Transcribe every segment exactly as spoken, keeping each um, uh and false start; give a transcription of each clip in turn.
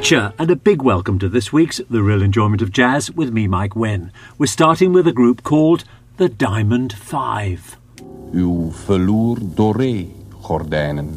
Gotcha! And a big welcome to this week's The Real Enjoyment of Jazz with me, Mike Wynn. We're starting with a group called The Diamond Five. Uw velour doré gordijnen.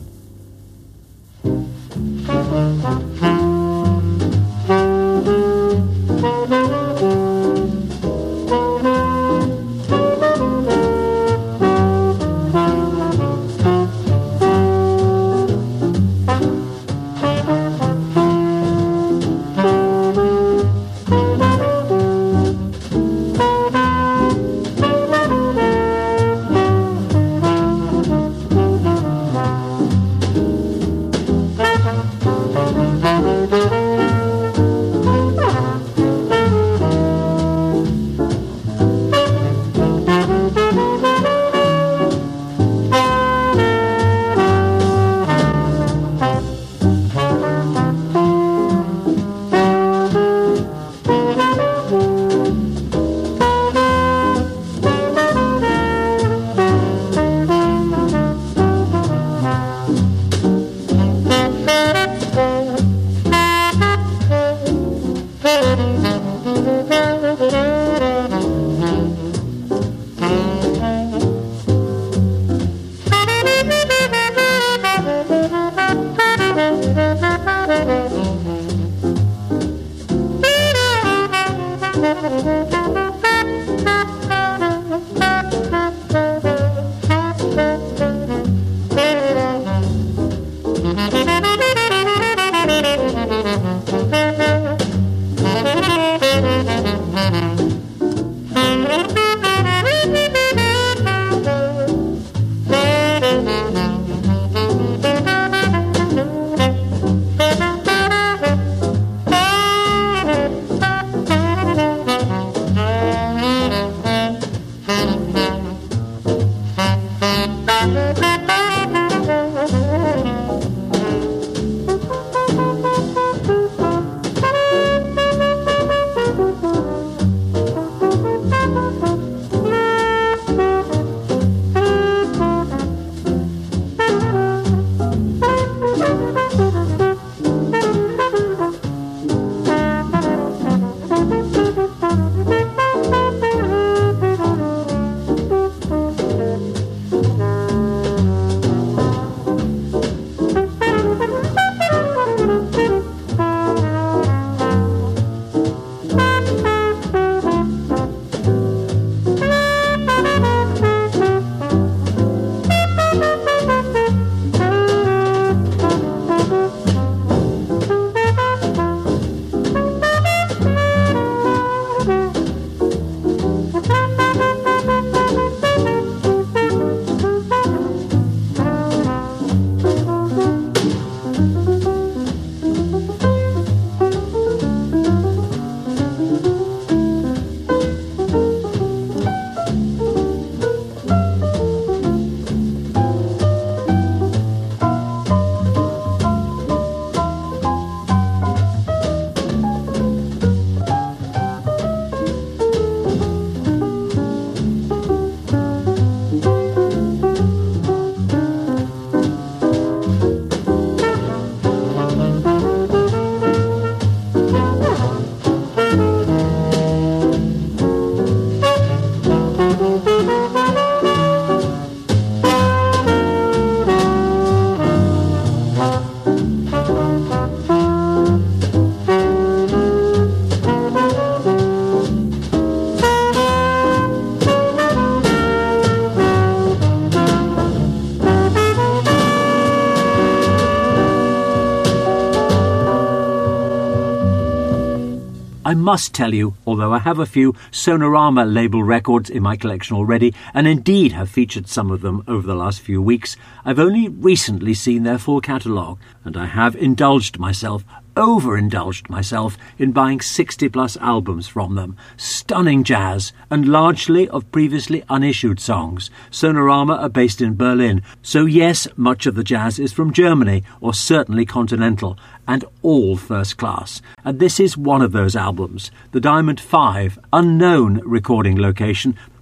I must tell you, although I have a few Sonorama label records in my collection already, and indeed have featured some of them over the last few weeks, I've only recently seen their full catalogue, and I have indulged myself, overindulged myself, in buying sixty plus albums from them. Stunning jazz, and largely of previously unissued songs. Sonorama are based in Berlin, so yes, much of the jazz is from Germany, or certainly continental, and all first class. And this is one of those albums. The Diamond Five, unknown recording location,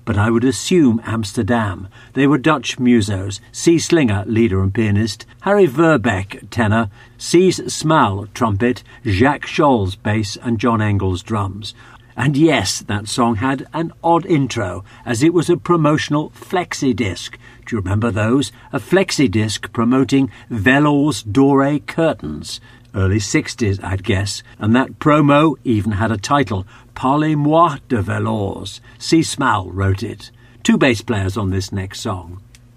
but I would assume Amsterdam. They were Dutch musos, C. Slinger, leader and pianist, Harry Verbeek, tenor, Cees Smal, trumpet, Jacques Scholz, bass, and John Engels, drums. And yes, that song had an odd intro, as it was a promotional flexi-disc. Do you remember those? A flexi-disc promoting velours doré curtains. Early sixties, I'd guess. And that promo even had a title, Parlez-moi de velours. C. Smal wrote it. Two bass players on this next song.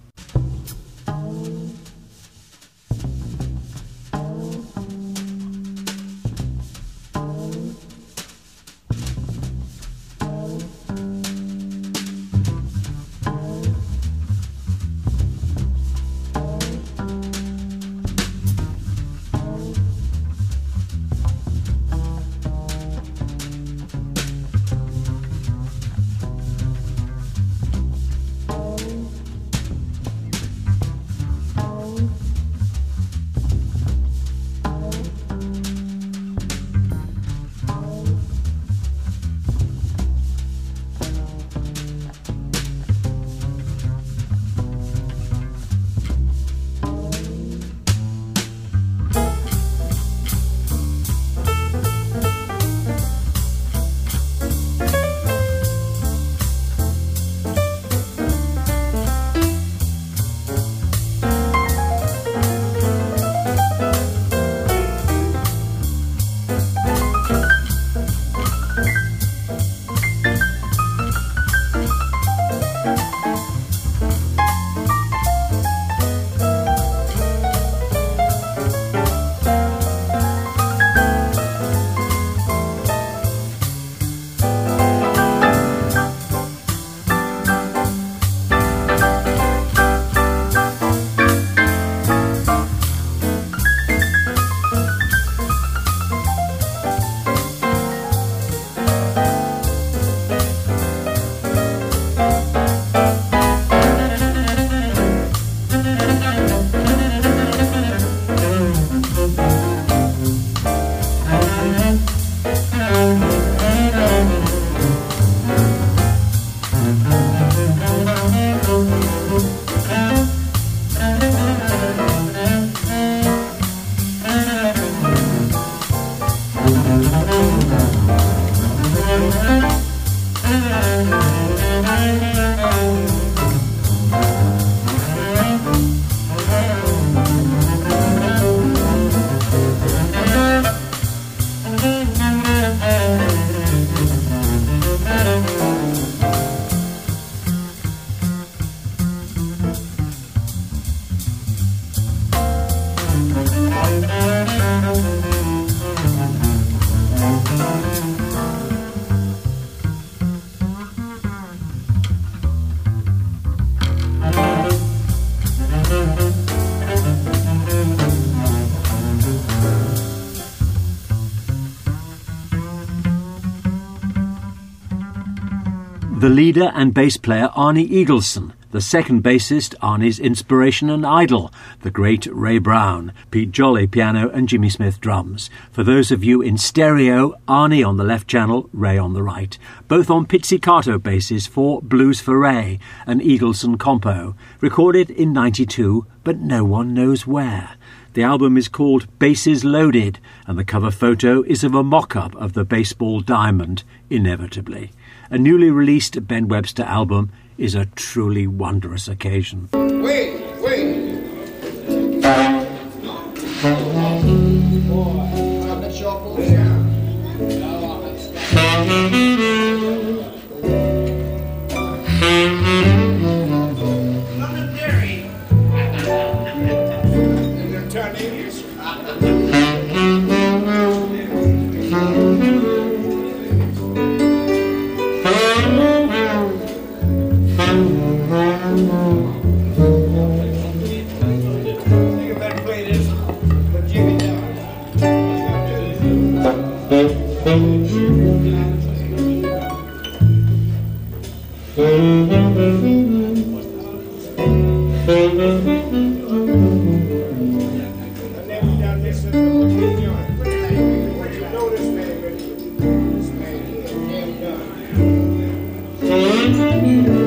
The leader and bass player Arnie Eagleson, the second bassist Arnie's inspiration and idol, the great Ray Brown, Pete Jolly piano and Jimmy Smith drums. For those of you in stereo, Arnie on the left channel, Ray on the right, both on pizzicato basses for Blues for Ray, an Eagleson compo, recorded in ninety-two, but no one knows where. The album is called Basses Loaded, and the cover photo is of a mock-up of the baseball diamond, inevitably. A newly released Ben Webster album is a truly wondrous occasion. Wait, wait. London Dairy. You're turning English. Thank you.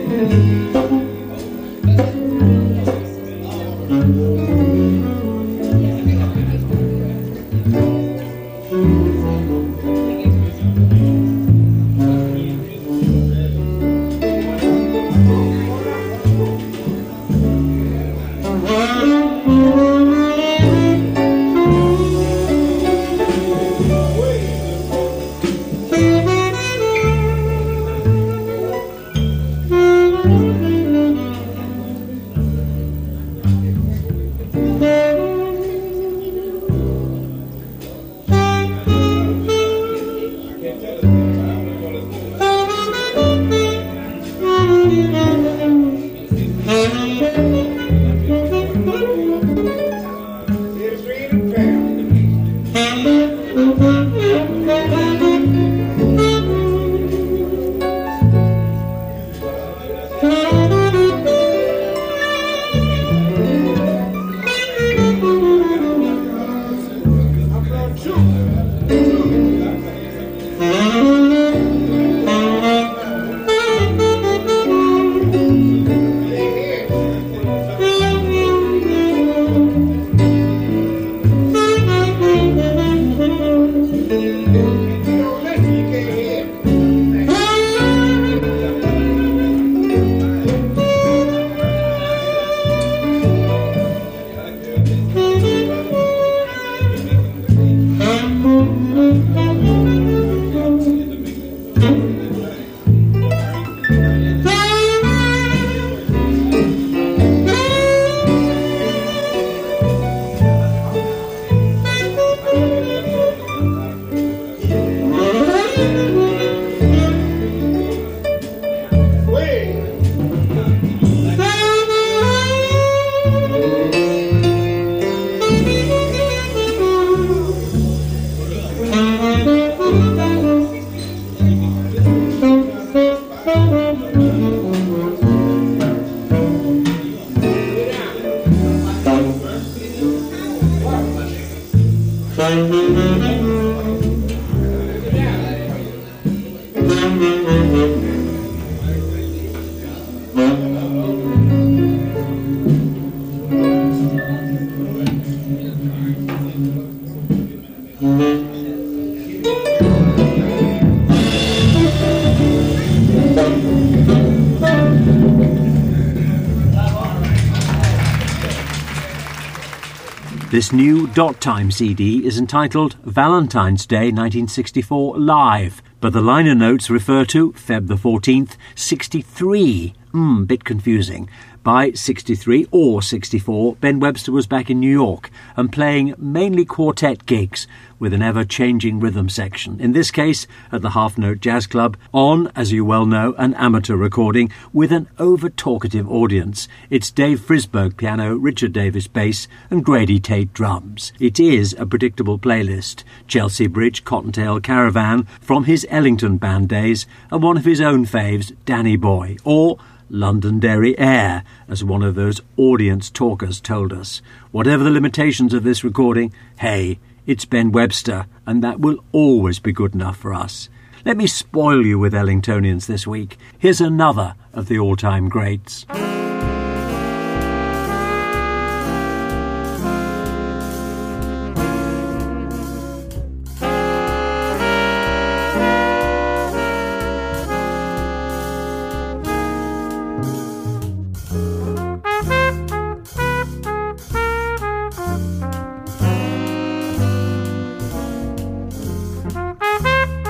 This new Dot Time C D is entitled Valentine's Day nineteen sixty-four Live, but the liner notes refer to February the fourteenth, sixty-three. Hmm, bit confusing. By sixty-three or sixty-four, Ben Webster was back in New York and playing mainly quartet gigs with an ever-changing rhythm section, in this case at the Half Note Jazz Club, on, as you well know, an amateur recording with an over-talkative audience. It's Dave Frisberg piano, Richard Davis bass and Grady Tate drums. It is a predictable playlist: Chelsea Bridge, Cottontail Caravan from his Ellington band days, and one of his own faves, Danny Boy, or Londonderry Air, as one of those audience talkers told us. Whatever the limitations of this recording, hey, it's Ben Webster, and that will always be good enough for us. Let me spoil you with Ellingtonians this week. Here's another of the all-time greats.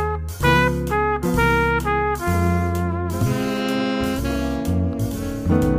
Thank you.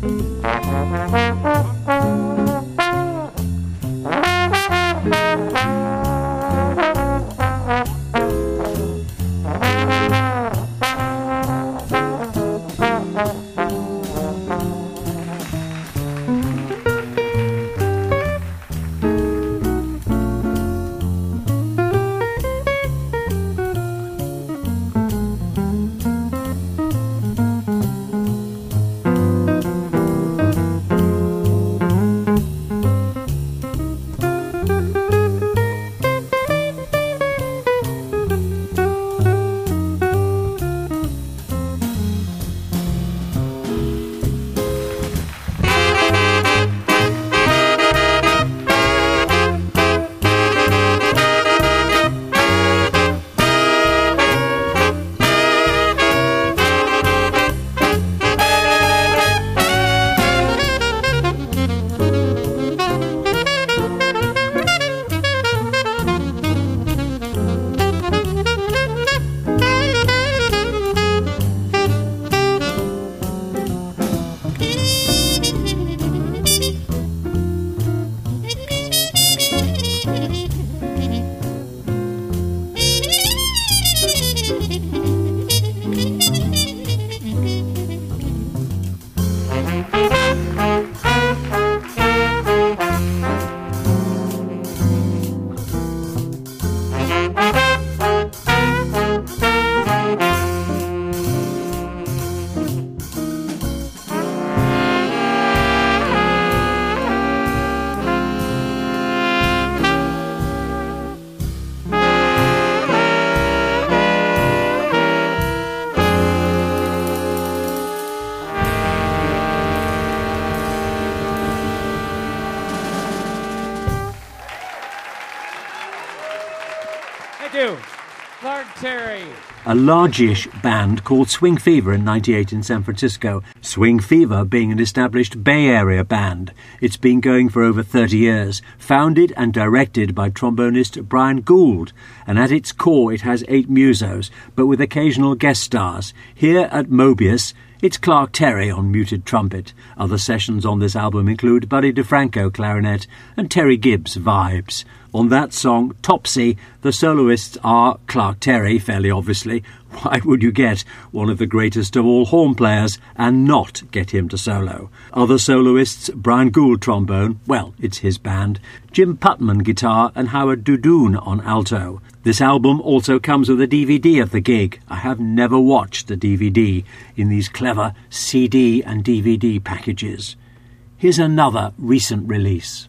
you. Clark Terry. A large-ish band called Swing Fever in ninety-eight in San Francisco. Swing Fever being an established Bay Area band. It's been going for over thirty years, founded and directed by trombonist Brian Gould, and at its core it has eight musos, but with occasional guest stars. Here at Mobius, it's Clark Terry on muted trumpet. Other sessions on this album include Buddy DeFranco clarinet and Terry Gibbs vibes. On that song, Topsy, the soloists are Clark Terry, fairly obviously. Why would you get one of the greatest of all horn players and not get him to solo? Other soloists, Brian Gould trombone, well, it's his band, Jim Putman guitar and Howard Dudoon on alto. This album also comes with a D V D of the gig. I have never watched the D V D in these clever C D and D V D packages. Here's another recent release.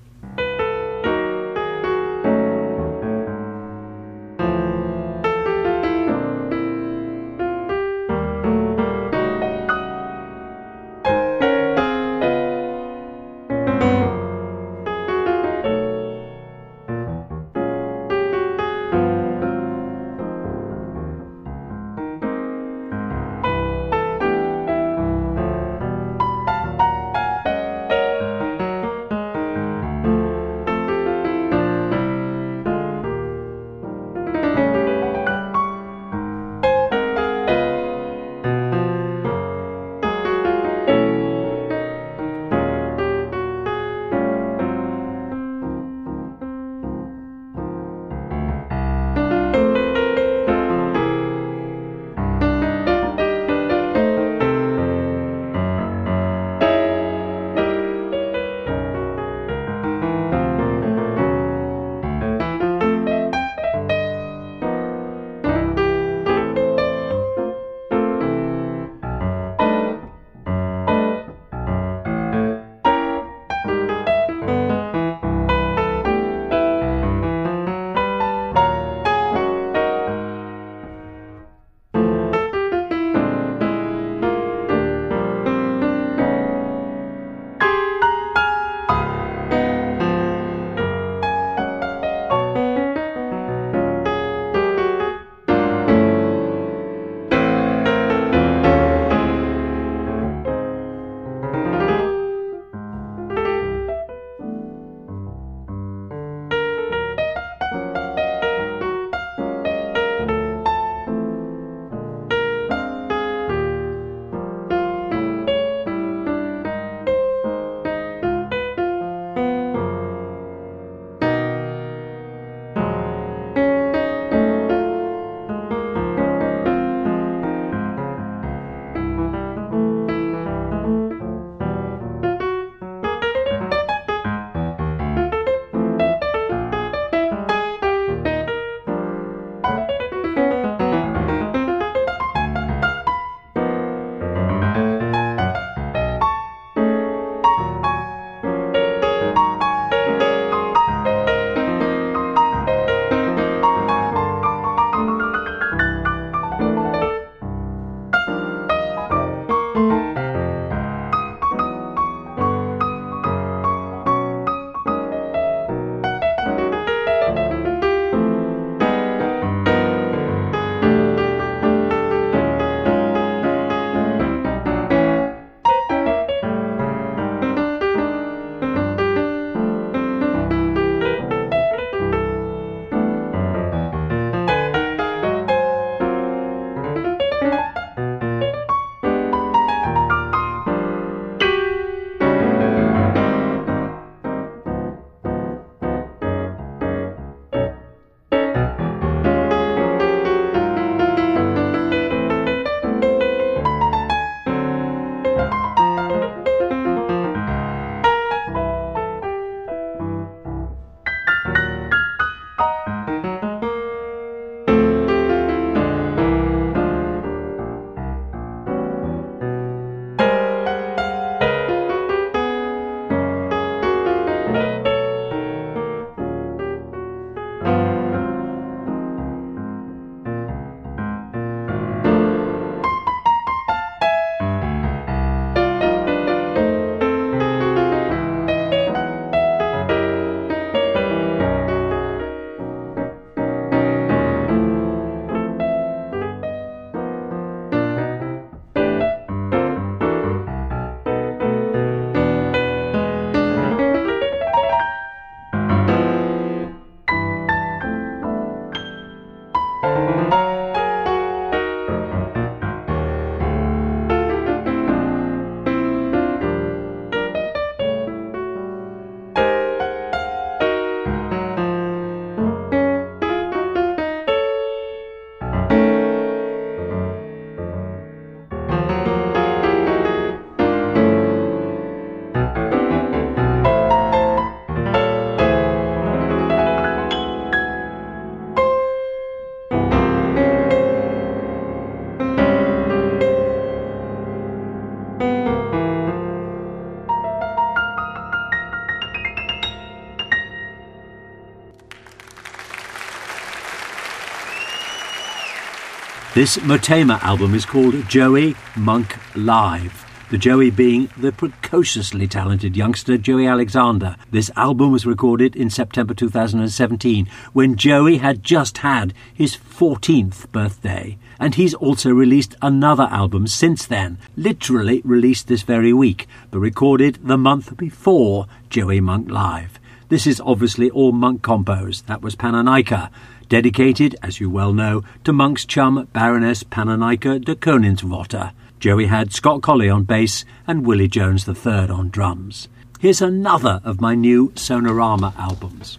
This Motema album is called Joey Monk Live. The Joey being the precociously talented youngster Joey Alexander. This album was recorded in September two thousand seventeen, when Joey had just had his fourteenth birthday. And he's also released another album since then, literally released this very week, but recorded the month before Joey Monk Live. This is obviously all Monk compos. That was Pannanica, dedicated, as you well know, to Monk's chum Baroness Pannanica de Koningswater. Joey had Scott Colley on bass and Willie Jones the third on drums. Here's another of my new Sonorama albums.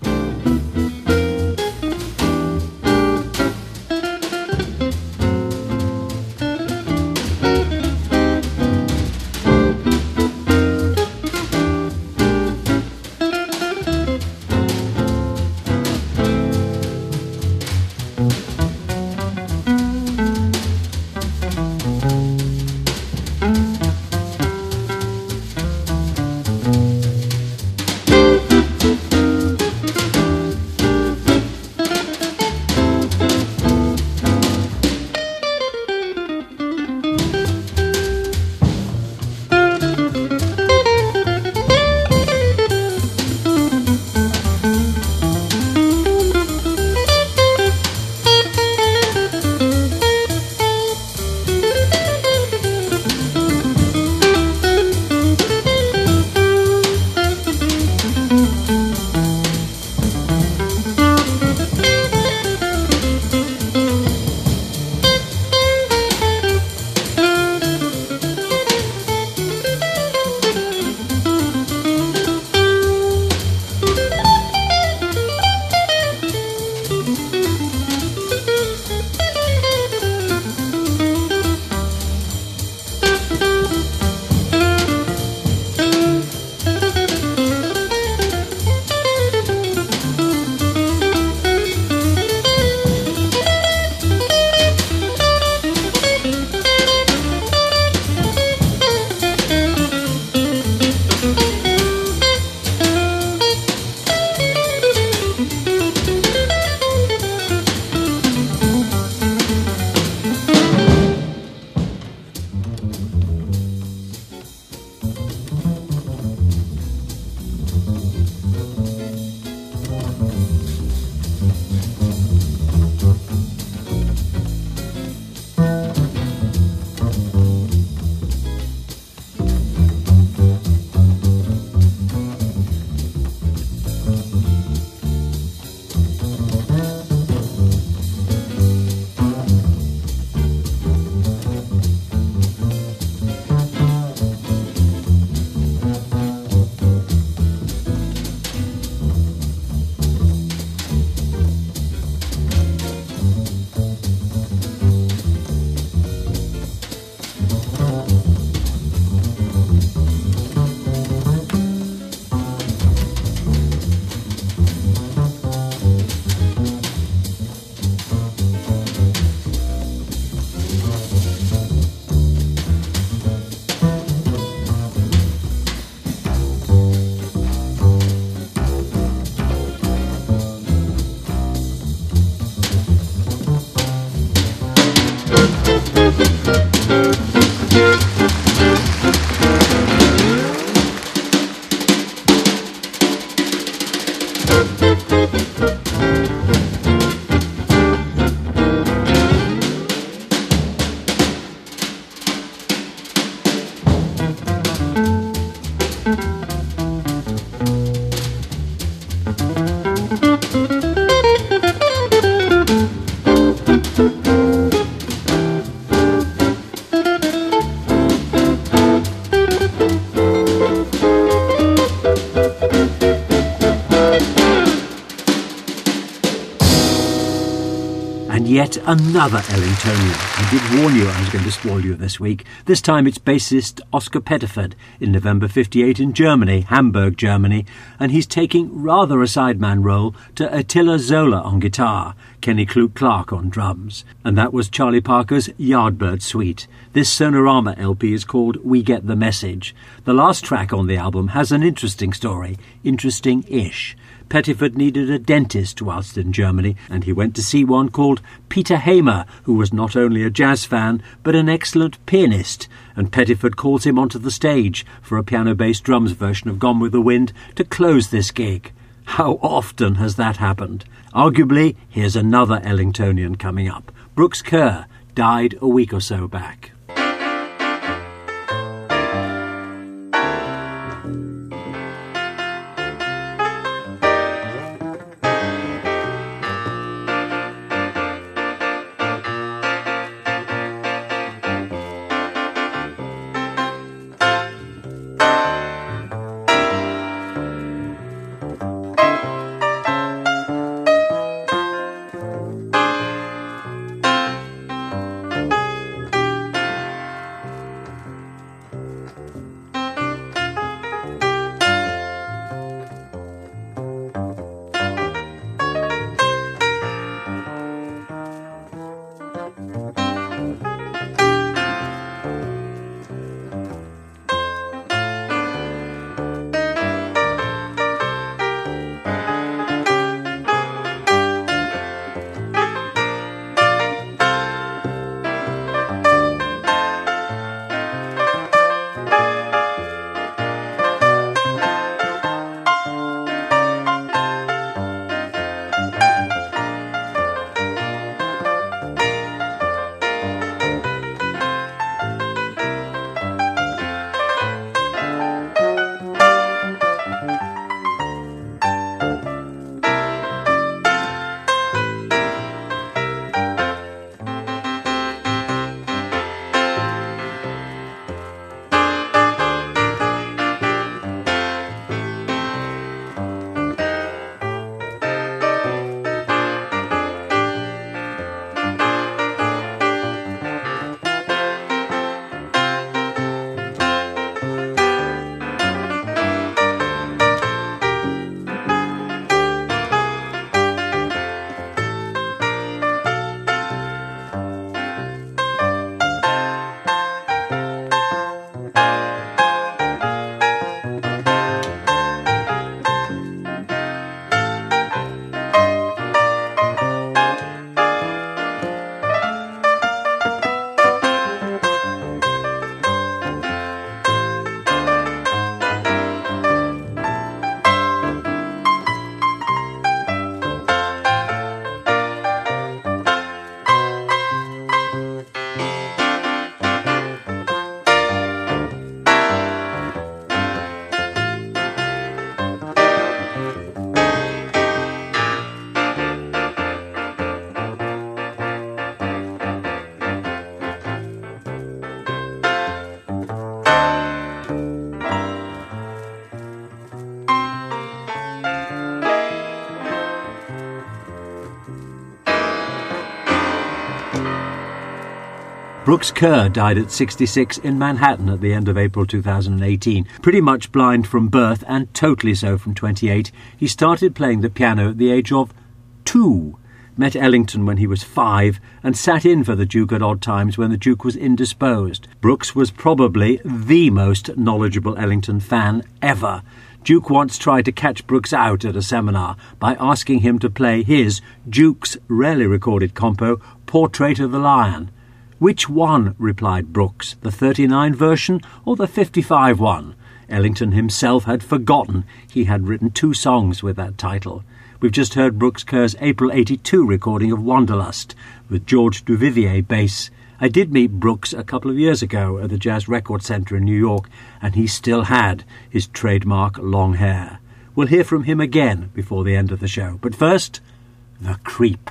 Yet another Ellingtonian. I did warn you I was going to spoil you this week. This time it's bassist Oscar Pettiford in November fifty-eight in Germany, Hamburg, Germany, and he's taking rather a sideman role to Attila Zola on guitar, Kenny Kluk Clark on drums, and that was Charlie Parker's Yardbird Suite. This Sonorama L P is called We Get the Message. The last track on the album has an interesting story, interesting-ish. Pettiford needed a dentist whilst in Germany, and he went to see one called Peter Hamer, who was not only a jazz fan, but an excellent pianist, and Pettiford calls him onto the stage for a piano-bass drums version of Gone with the Wind to close this gig. How often has that happened? Arguably, here's another Ellingtonian coming up. Brooks Kerr died a week or so back. Brooks Kerr died at sixty-six in Manhattan at the end of April two thousand eighteen. Pretty much blind from birth and totally so from twenty-eight, he started playing the piano at the age of two. Met Ellington when he was five and sat in for the Duke at odd times when the Duke was indisposed. Brooks was probably the most knowledgeable Ellington fan ever. Duke once tried to catch Brooks out at a seminar by asking him to play his, Duke's rarely recorded compo, Portrait of the Lion. Which one, replied Brooks, the thirty-nine version or the fifty-five one? Ellington himself had forgotten he had written two songs with that title. We've just heard Brooks Kerr's April eighty-two recording of Wanderlust with George Duvivier bass. I did meet Brooks a couple of years ago at the Jazz Record Centre in New York, and he still had his trademark long hair. We'll hear from him again before the end of the show. But first, The Creep.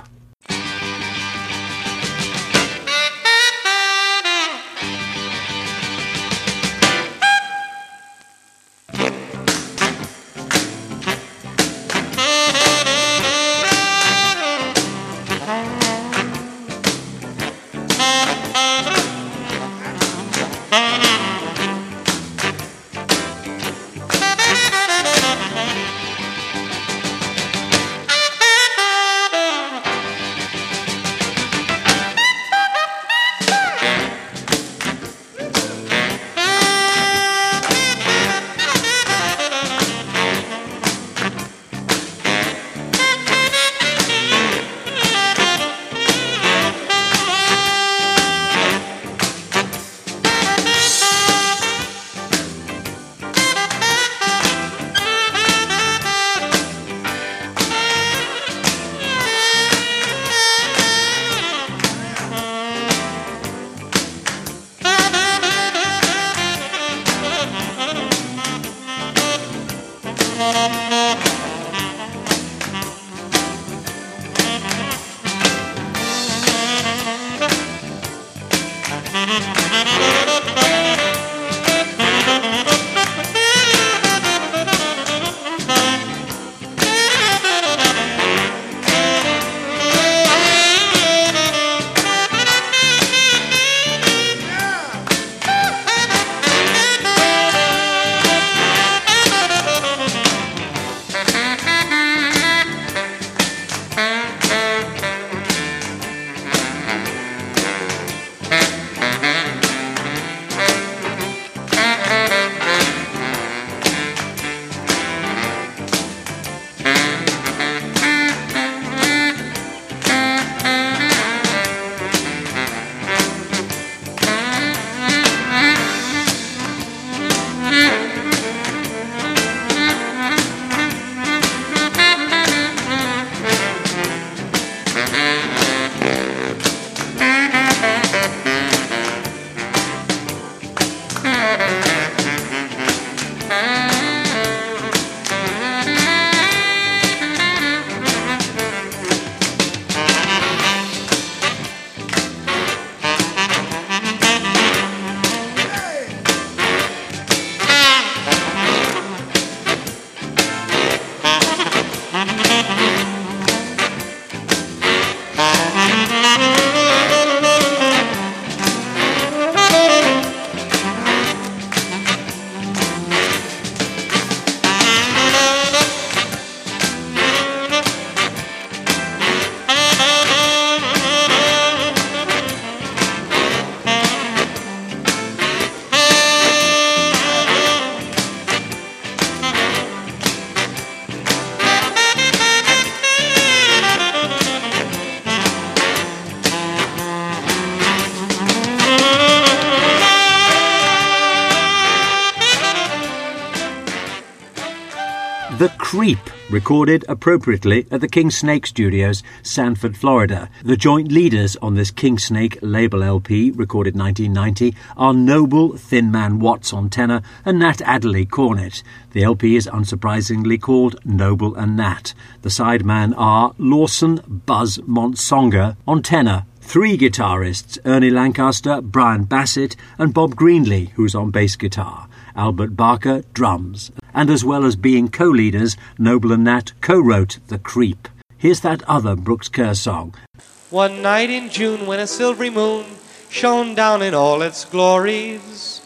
The Creep, recorded appropriately at the King Snake Studios, Sanford, Florida. The joint leaders on this King Snake label L P, recorded nineteen ninety, are Noble Thin Man Watts on tenor and Nat Adderley cornet. The L P is unsurprisingly called Noble and Nat. The sidemen are Lawson Buzz Montsonga on tenor, three guitarists, Ernie Lancaster, Brian Bassett and Bob Greenlee, who's on bass guitar, Albert Barker, drums. And as well as being co-leaders, Noble and Nat co-wrote The Creep. Here's that other Brooks Kerr song. One night in June when a silvery moon shone down in all its glories,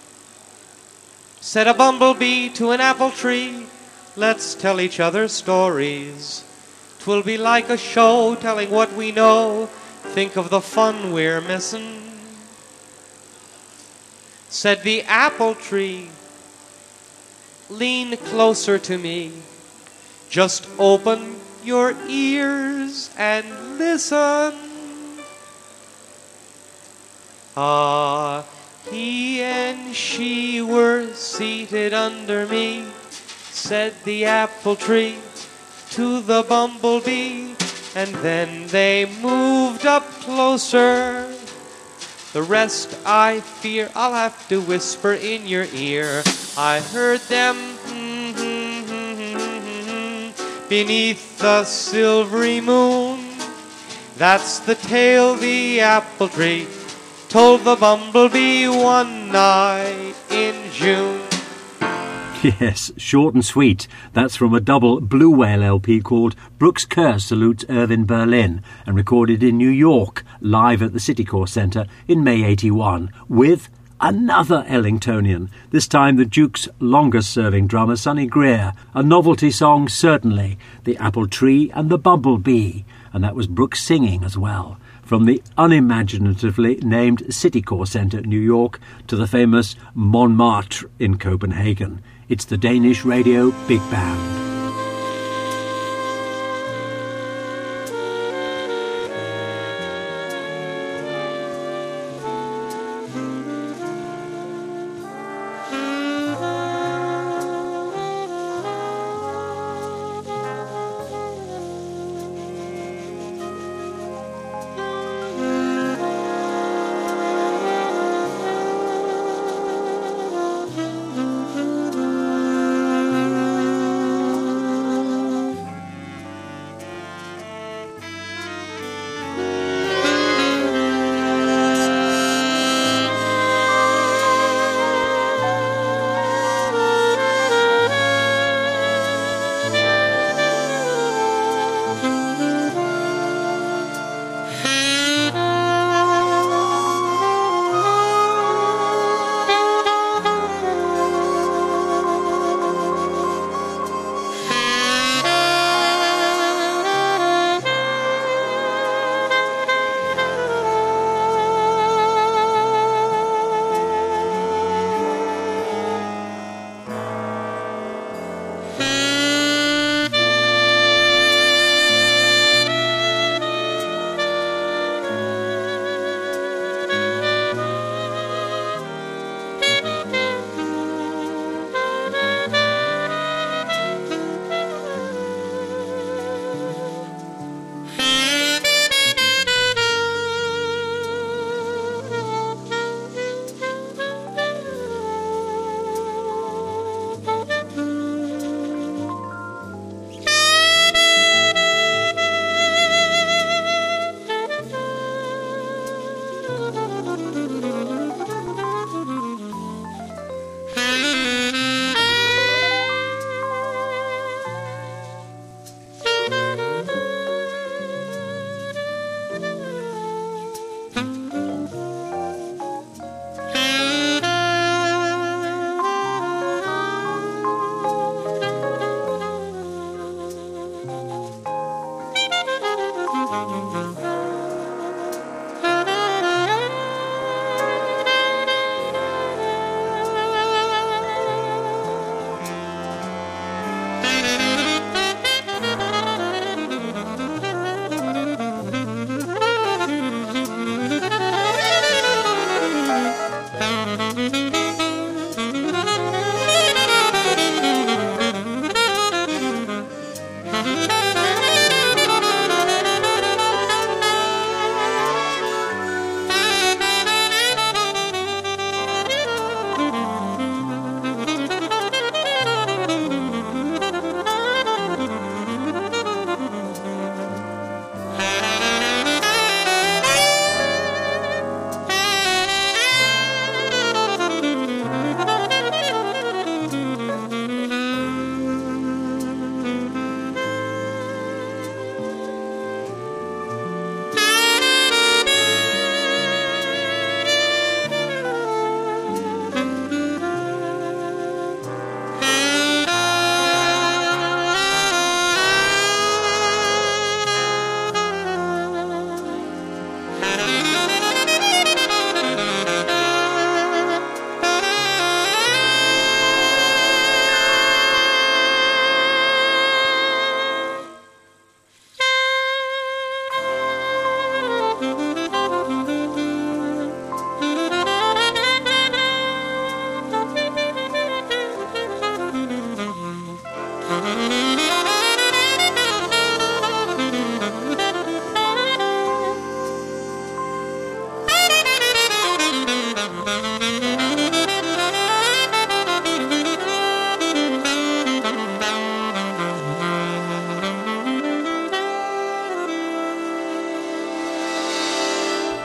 said a bumblebee to an apple tree, let's tell each other stories. 'Twill be like a show telling what we know, think of the fun we're missing. Said the apple tree, lean closer to me, just open your ears and listen. Ah, he and she were seated under me, said the apple tree to the bumblebee, and then they moved up closer. The rest I fear I'll have to whisper in your ear. I heard them beneath the silvery moon. That's the tale the apple tree told the bumblebee one night in June. Yes, short and sweet. That's from a double Blue Whale L P called Brooks Kerr Salutes Irving Berlin and recorded in New York, live at the Citicorps Centre in May eighty-one, with another Ellingtonian, this time the Duke's longest-serving drummer, Sonny Greer. A novelty song, certainly, The Apple Tree and the Bumblebee, and that was Brooks singing as well. From the unimaginatively named Citicorps Centre, New York, to the famous Montmartre in Copenhagen. It's the Danish Radio Big Band.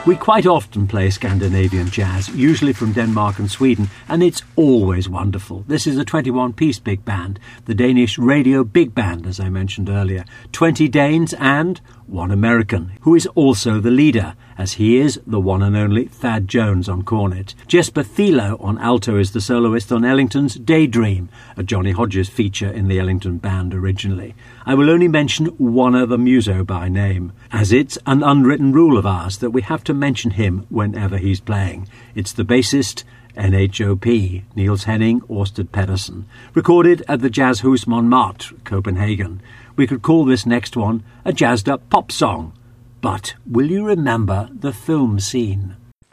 We quite often play Scandinavian jazz, usually from Denmark and Sweden, and it's always wonderful. This is a twenty-one piece big band, the Danish Radio Big Band, as I mentioned earlier, twenty Danes and one American, who is also the leader, as he is the one and only Thad Jones on cornet. Jesper Thilo on alto is the soloist on Ellington's Daydream, a Johnny Hodges feature in the Ellington band originally. I will only mention one other muso by name, as it's an unwritten rule of ours that we have to mention him whenever he's playing. It's the bassist, N H O P, Niels Henning Orsted Pedersen, recorded at the Jazzhus Montmartre, Copenhagen. We could call this next one a jazzed-up pop song. But will you remember the film scene?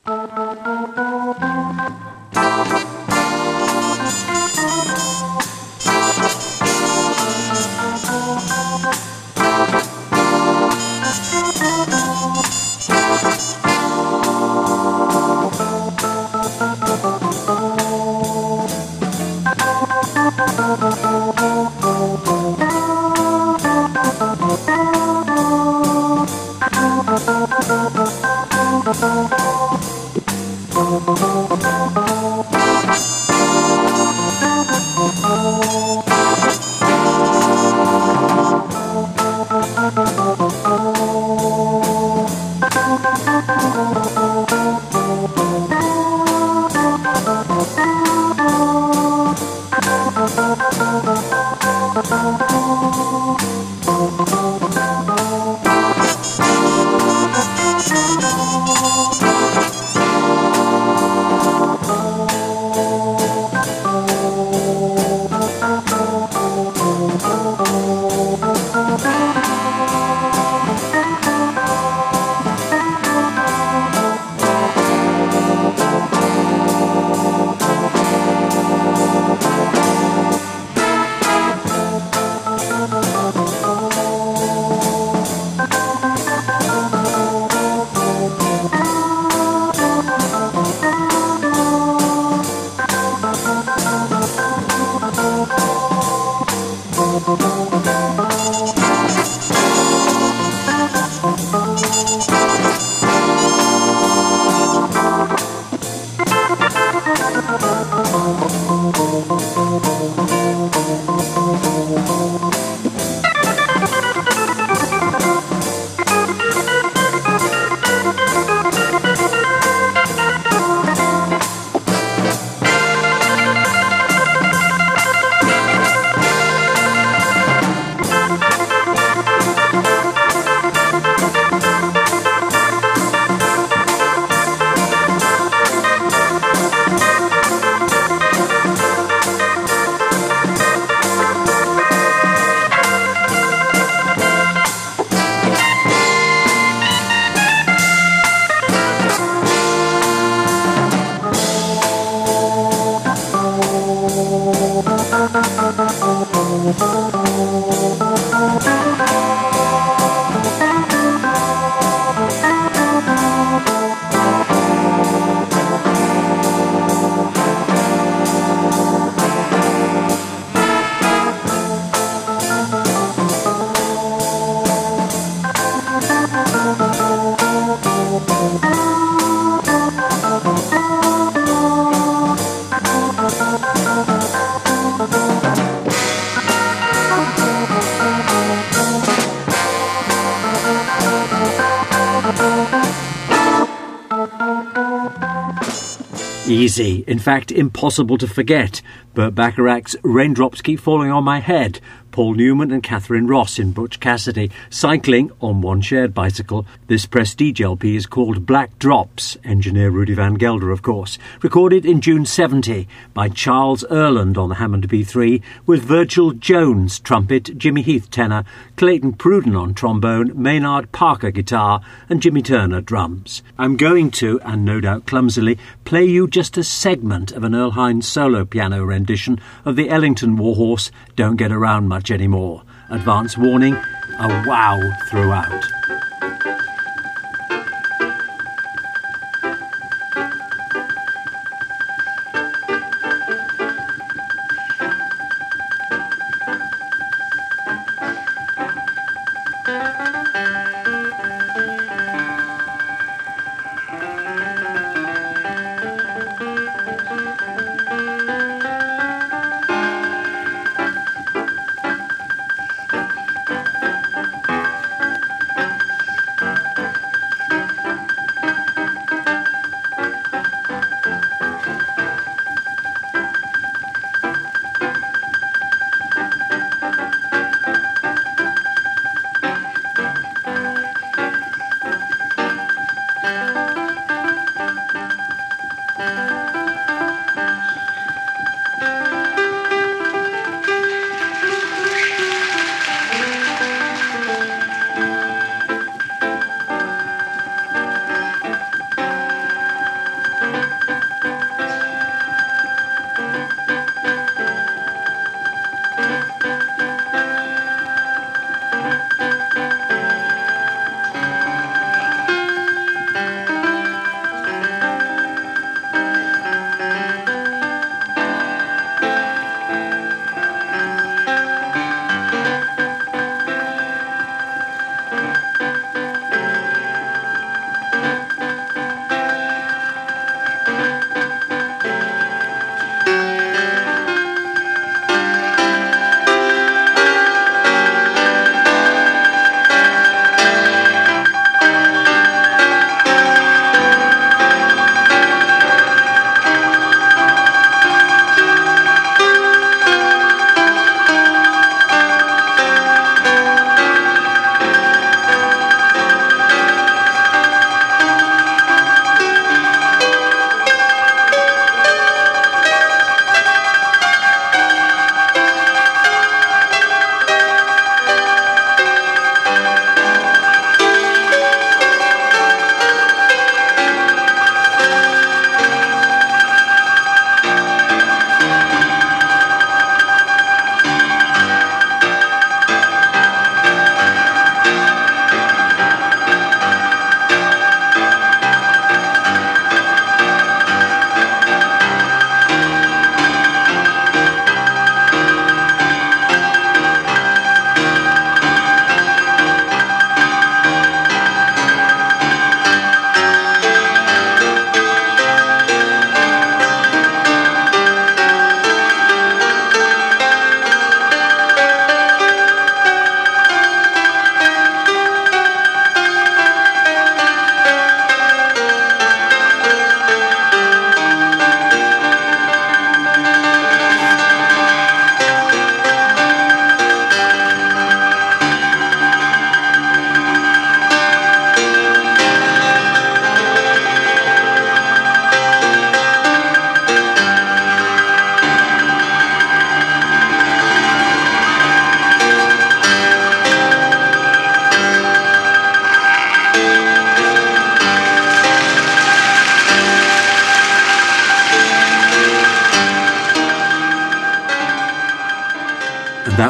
Easy, in fact impossible to forget. Burt Bacharach's Raindrops Keep Falling on My Head, Paul Newman and Catherine Ross in Butch Cassidy, cycling on one shared bicycle. This Prestige L P is called Black Drops, engineer Rudy Van Gelder of course, recorded in June seventy by Charles Erland on the Hammond B three, with Virgil Jones trumpet, Jimmy Heath tenor, Clayton Pruden on trombone, Maynard Parker guitar and Jimmy Turner drums. I'm going to, and no doubt clumsily, play you just a segment of an Earl Hines solo piano rendition of the Ellington Warhorse Don't Get Around Much Anymore. Advance warning, a wow throughout.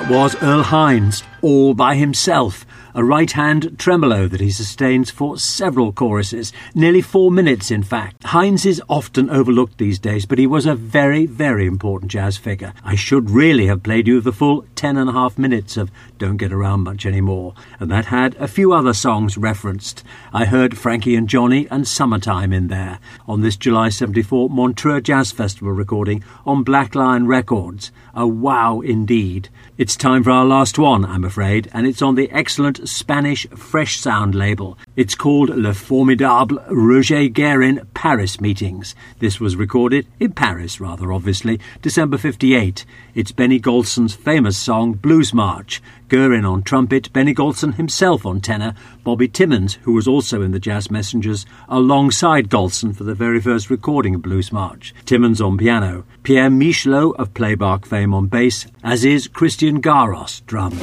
that was Earl Hines, all by himself, a right-hand tremolo that he sustains for several choruses, nearly four minutes in fact. Hines is often overlooked these days, but he was a very, very important jazz figure. I should really have played you the full ten and a half minutes of Don't Get Around Much Anymore, and that had a few other songs referenced. I heard Frankie and Johnny and Summertime in there, on this July seventy-four Montreux Jazz Festival recording on Black Lion Records. A wow indeed. It's time for our last one, I'm afraid, and it's on the excellent Spanish Fresh Sound label. It's called Le Formidable Roger Guerin Paris Meetings. This was recorded in Paris, rather obviously, December fifty-eight. It's Benny Golson's famous song Blues March. Guerin on trumpet, Benny Golson himself on tenor, Bobby Timmons, who was also in the Jazz Messengers, alongside Golson for the very first recording of Blues March. Timmons on piano, Pierre Michelot of Playback fame on bass, as is Christian Garros, drums.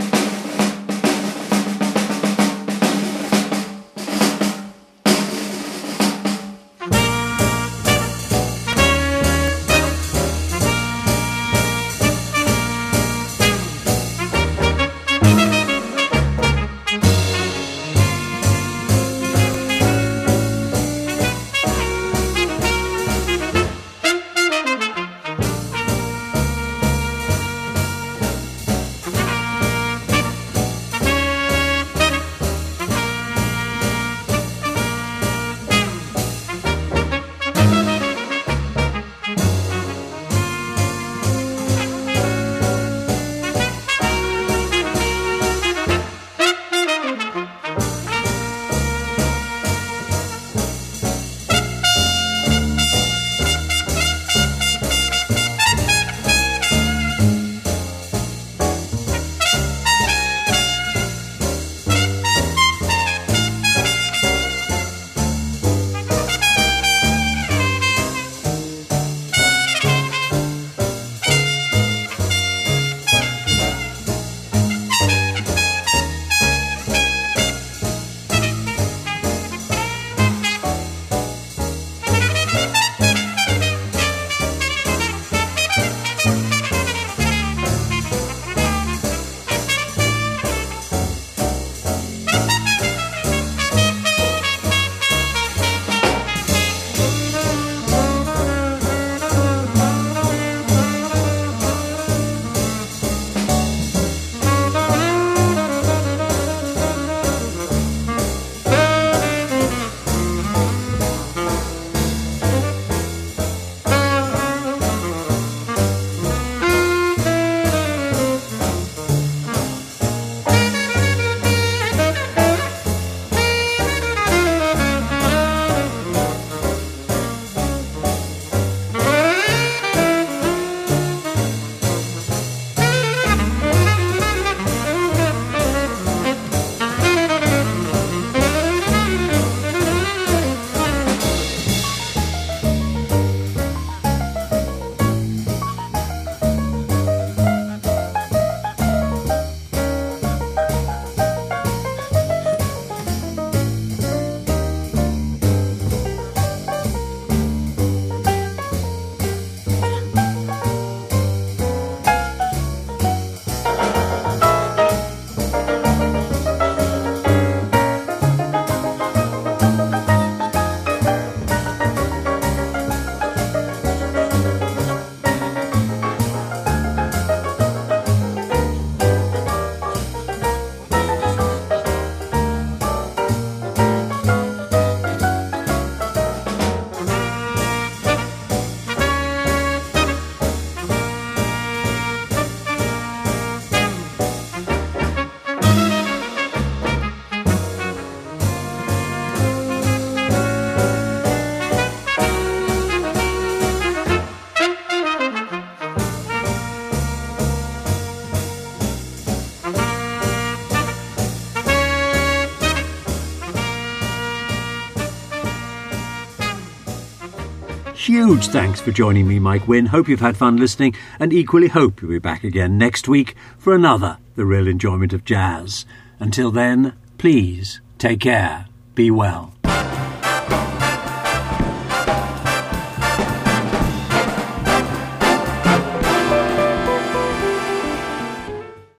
Huge thanks for joining me, Mike Wynne. Hope you've had fun listening, and equally hope you'll be back again next week for another The Real Enjoyment of Jazz. Until then, please take care, be well.